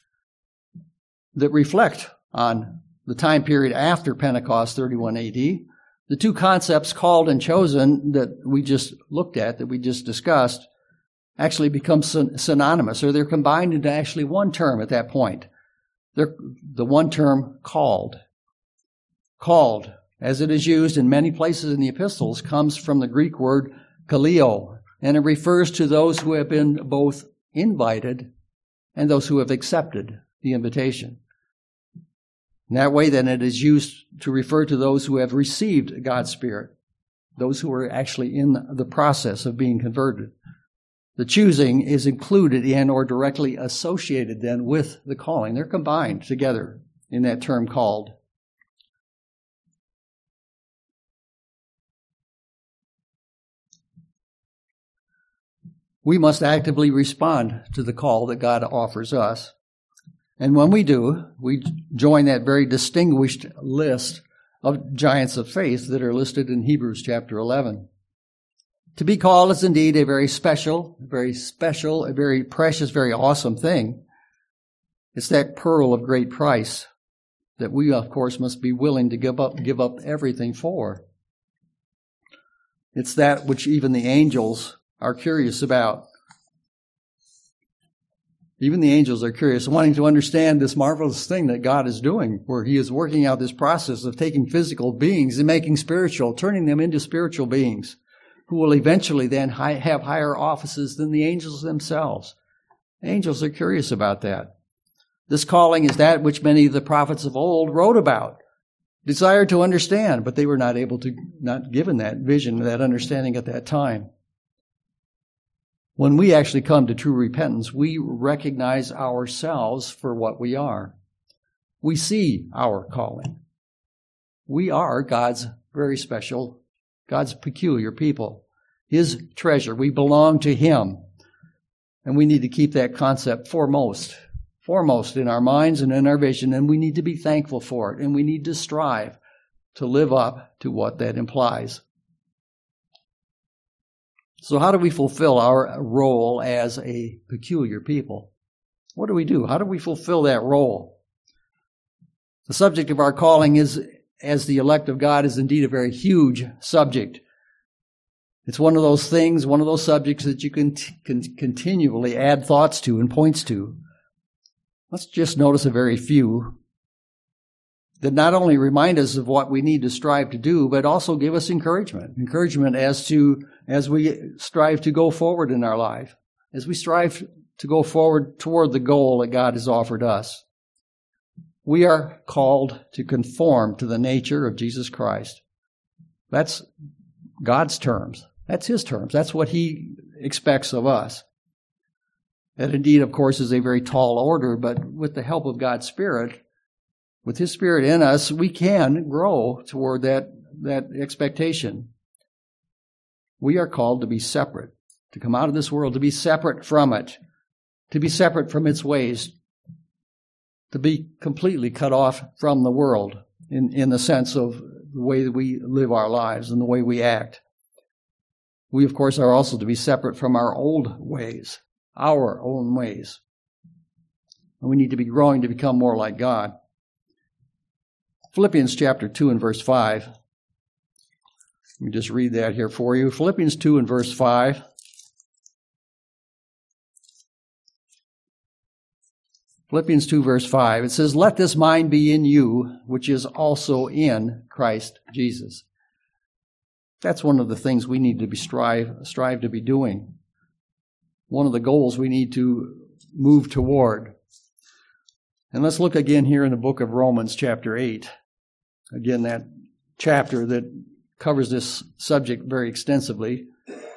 that reflect on the time period after Pentecost, thirty-one A D, the two concepts, called and chosen, that we just looked at, that we just discussed, actually become syn- synonymous, or they're combined into actually one term at that point. They're the one term, called. Called, as it is used in many places in the epistles, comes from the Greek word kaleo, and it refers to those who have been both invited and those who have accepted the invitation. In that way, then, it is used to refer to those who have received God's Spirit, those who are actually in the process of being converted. The choosing is included in or directly associated then with the calling. They're combined together in that term called. We must actively respond to the call that God offers us. And when we do, we join that very distinguished list of giants of faith that are listed in Hebrews chapter eleven. To be called is indeed a very special, very special, a very precious, very awesome thing. It's that pearl of great price that we, of course, must be willing to give up, give up everything for. It's that which even the angels are curious about. Even the angels are curious, wanting to understand this marvelous thing that God is doing, where He is working out this process of taking physical beings and making spiritual, turning them into spiritual beings, who will eventually then have higher offices than the angels themselves. Angels are curious about that. This calling is that which many of the prophets of old wrote about, desired to understand, but they were not able to, not given that vision, that understanding at that time. When we actually come to true repentance, we recognize ourselves for what we are. We see our calling. We are God's very special, God's peculiar people, His treasure. We belong to Him. And we need to keep that concept foremost, foremost in our minds and in our vision, and we need to be thankful for it, and we need to strive to live up to what that implies. So how do we fulfill our role as a peculiar people? What do we do? How do we fulfill that role? The subject of our calling is, as the elect of God, is indeed a very huge subject. It's one of those things, one of those subjects that you can, t- can continually add thoughts to and points to. Let's just notice a very few that not only remind us of what we need to strive to do, but also give us encouragement. Encouragement as to, as we strive to go forward in our life, as we strive to go forward toward the goal that God has offered us. We are called to conform to the nature of Jesus Christ. That's God's terms. That's His terms. That's what He expects of us. That indeed, of course, is a very tall order, but with the help of God's Spirit, with His Spirit in us, we can grow toward that, that expectation. We are called to be separate, to come out of this world, to be separate from it, to be separate from its ways, to be completely cut off from the world in, in the sense of the way that we live our lives and the way we act. We, of course, are also to be separate from our old ways, our own ways. And we need to be growing to become more like God. Philippians chapter two and verse five. Let me just read that here for you. Philippians two and verse five. Philippians two verse five. It says, "Let this mind be in you, which is also in Christ Jesus." That's one of the things we need to be strive, strive to be doing. One of the goals we need to move toward. And let's look again here in the book of Romans chapter eight. Again, that chapter that covers this subject very extensively.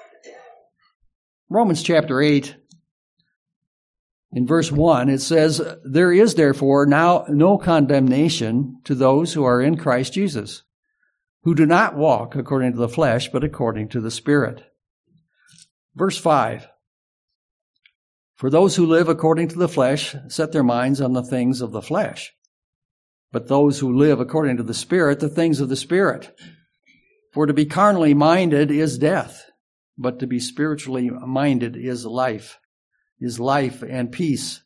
Romans chapter eight, in verse one, it says, "There is therefore now no condemnation to those who are in Christ Jesus, who do not walk according to the flesh, but according to the Spirit." Verse five, "For those who live according to the flesh set their minds on the things of the flesh, but those who live according to the Spirit, the things of the Spirit. For to be carnally minded is death, but to be spiritually minded is life, is life and peace.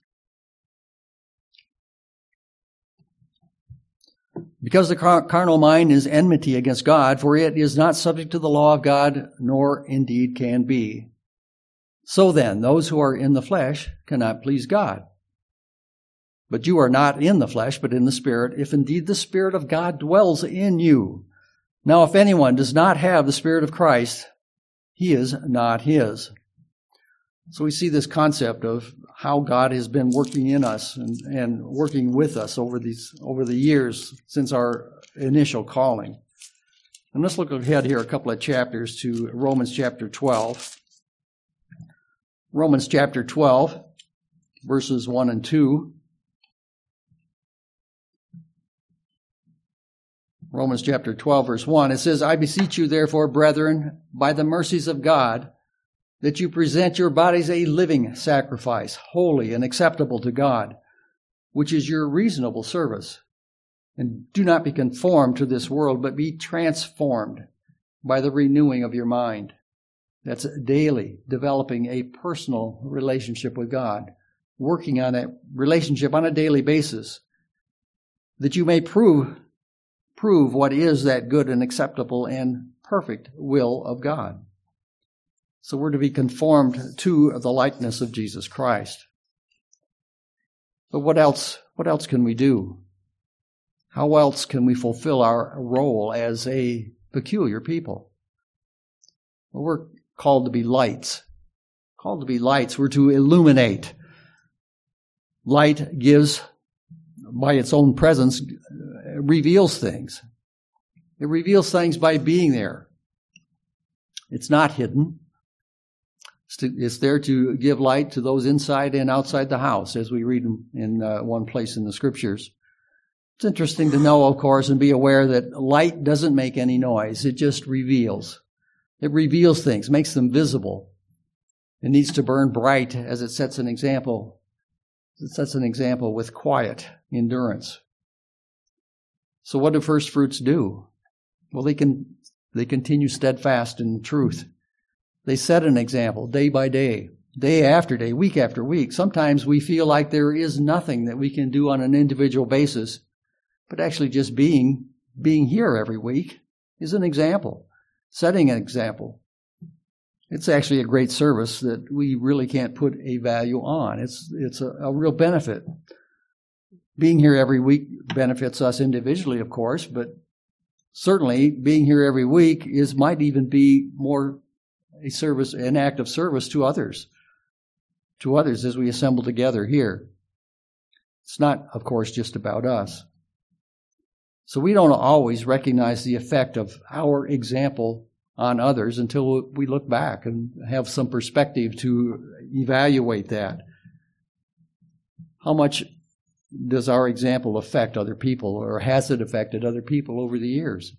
Because the carnal mind is enmity against God, for it is not subject to the law of God, nor indeed can be. So then, those who are in the flesh cannot please God. But you are not in the flesh, but in the Spirit, if indeed the Spirit of God dwells in you. Now, if anyone does not have the Spirit of Christ, he is not His." So we see this concept of how God has been working in us and, and working with us over these over the years since our initial calling. And let's look ahead here a couple of chapters to Romans chapter twelve. Romans chapter twelve, verses one and two. Romans chapter twelve, verse one. It says, I beseech you, therefore, brethren, by the mercies of God, that you present your bodies a living sacrifice, holy and acceptable to God, which is your reasonable service. And do not be conformed to this world, but be transformed by the renewing of your mind. That's daily developing a personal relationship with God, working on that relationship on a daily basis, that you may prove, prove what is that good and acceptable and perfect will of God. So we're to be conformed to the likeness of Jesus Christ. But what else, what else can we do? How else can we fulfill our role as a peculiar people? Well, we're called to be lights. Called to be lights. We're to illuminate. Light gives, by its own presence, reveals things. It reveals things by being there. It's not hidden. It's, to, it's there to give light to those inside and outside the house, as we read in uh, one place in the Scriptures. It's interesting to know, of course, and be aware that light doesn't make any noise. It just reveals. It reveals things, makes them visible. It needs to burn bright as it sets an example. It sets an example with quiet endurance. So what do first fruits do? Well, they can they continue steadfast in truth. They set an example day by day, day after day, week after week. Sometimes we feel like there is nothing that we can do on an individual basis, but actually just being being here every week is an example, setting an example. It's actually a great service that we really can't put a value on. It's it's a, a real benefit. Being here every week benefits us individually, of course, but certainly being here every week is might even be more a service, an act of service to others, to others as we assemble together here. It's not, of course, just about us. So we don't always recognize the effect of our example on others until we look back and have some perspective to evaluate that. How much does our example affect other people, or has it affected other people over the years?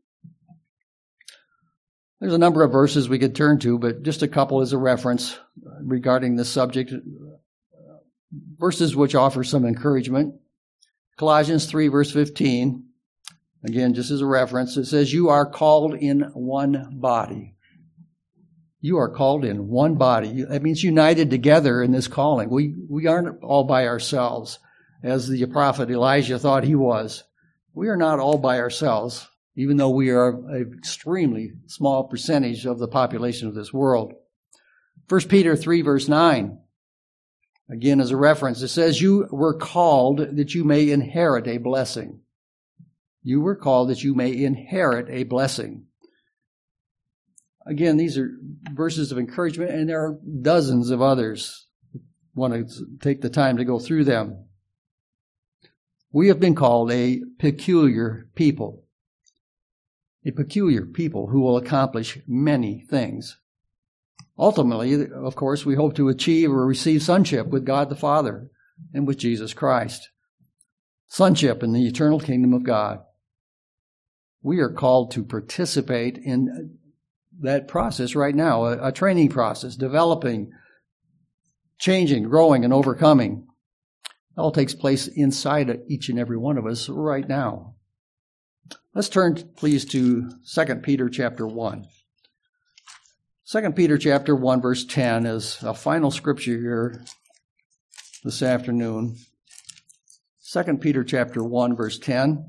There's a number of verses we could turn to, but just a couple as a reference regarding this subject. Verses which offer some encouragement. Colossians three, verse fifteen. Again, just as a reference, it says, you are called in one body. You are called in one body. That means united together in this calling. We, we aren't all by ourselves, as the prophet Elijah thought he was. We are not all by ourselves, even though we are an extremely small percentage of the population of this world. First Peter three, verse nine. Again, as a reference, it says, you were called that you may inherit a blessing. You were called that you may inherit a blessing. Again, these are verses of encouragement, and there are dozens of others. I want to take the time to go through them. We have been called a peculiar people. A peculiar people who will accomplish many things. Ultimately, of course, we hope to achieve or receive sonship with God the Father and with Jesus Christ. Sonship in the eternal kingdom of God. We are called to participate in that process right now, a, a training process, developing, changing, growing, and overcoming. It all takes place inside of each and every one of us right now. Let's turn, please, to Second Peter chapter one. Second Peter chapter one, verse ten is a final scripture here this afternoon. Second Peter chapter one, verse ten.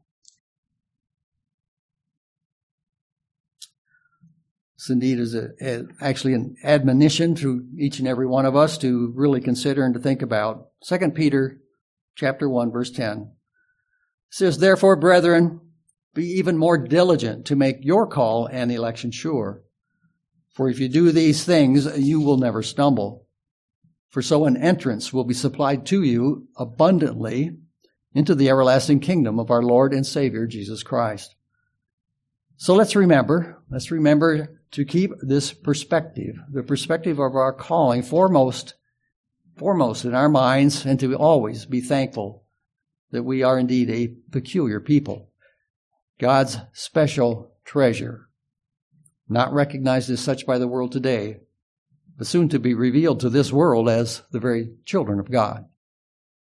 This indeed is a, a, actually an admonition to each and every one of us to really consider and to think about. Second Peter chapter one, verse ten. It says, therefore, brethren, be even more diligent to make your call and election sure. For if you do these things, you will never stumble. For so an entrance will be supplied to you abundantly into the everlasting kingdom of our Lord and Savior, Jesus Christ. So let's remember, let's remember to keep this perspective, the perspective of our calling foremost, foremost in our minds, and to always be thankful that we are indeed a peculiar people, God's special treasure, not recognized as such by the world today, but soon to be revealed to this world as the very children of God.